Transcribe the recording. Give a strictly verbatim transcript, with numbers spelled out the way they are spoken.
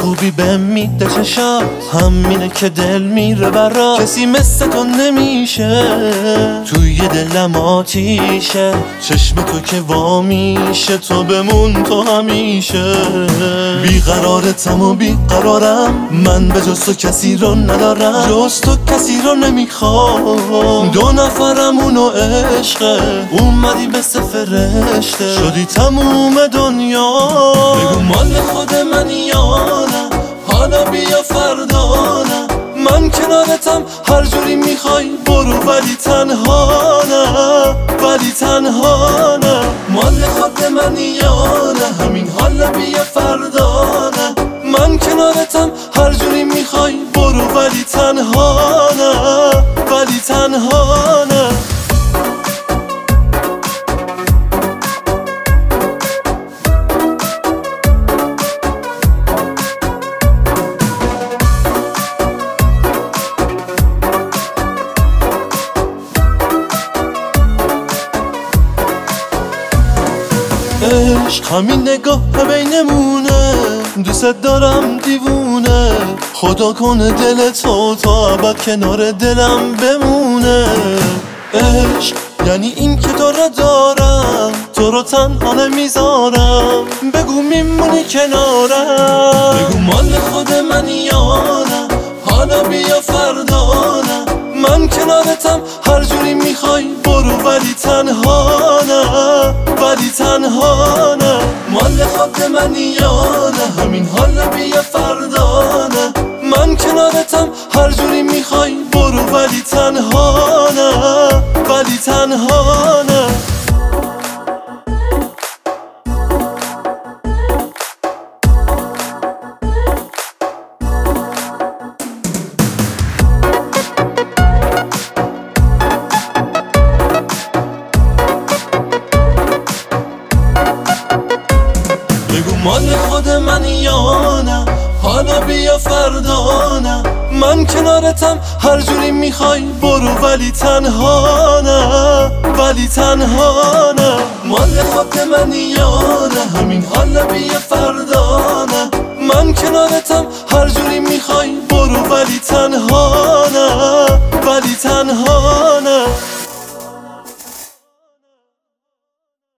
خوبی بهم میده چشات، همینه که دل میره برا. کسی مثل تو نمیشه، توی دلم آتیشه. چشم تو که وا میشه، تو بمون تو همیشه. بیقرارتم و بیقرارم، من به جز تو کسی رو ندارم. جز تو کسی رو نمیخوام، دو نفرمون و عشقه. اومدی مثل فرشته، شدی تموم دنیا. بگو مال خود من یا نه، حالا بیا فردا نه. من کنارتم هر جوری میخوای برو، ولی تنها نه، ولی تنها نه. مال خود من یا نه، همین حالا بیا فردا نه. من کنارتم هر جوری میخوای برو، ولی تنها نه، ولی تنها نه. عشق همین نگاه بینمونه، دوست دارم دیوونه. خدا کنه دل تو تا ابد کنار دلم بمونه. عشق یعنی این که تو رو دارم، تو رو تنها نمیذارم. بگو میمونی کنارم، بگو مال خود من یا نه، حالا بیا فردا نه. من کنارتم هر جوری میخوای برو، ولی تنها نه، ولی تنها نه. مال خود من یا نه، همین حالا بیا فردا نه. من کنارتم هر جوری میخوای برو، ولی تنها نه، ولی تنها نه. بگو مال خود من یا نه، حالا بیا فردا نه. من کنارتم هر جوری میخوای برو، ولی تنها نه، ولی تنها نه. مال خود من یا نه، همین حالا بیا فردا نه. من کنارتم هر جوری میخوای برو، ولی تنها نه، ولی تنها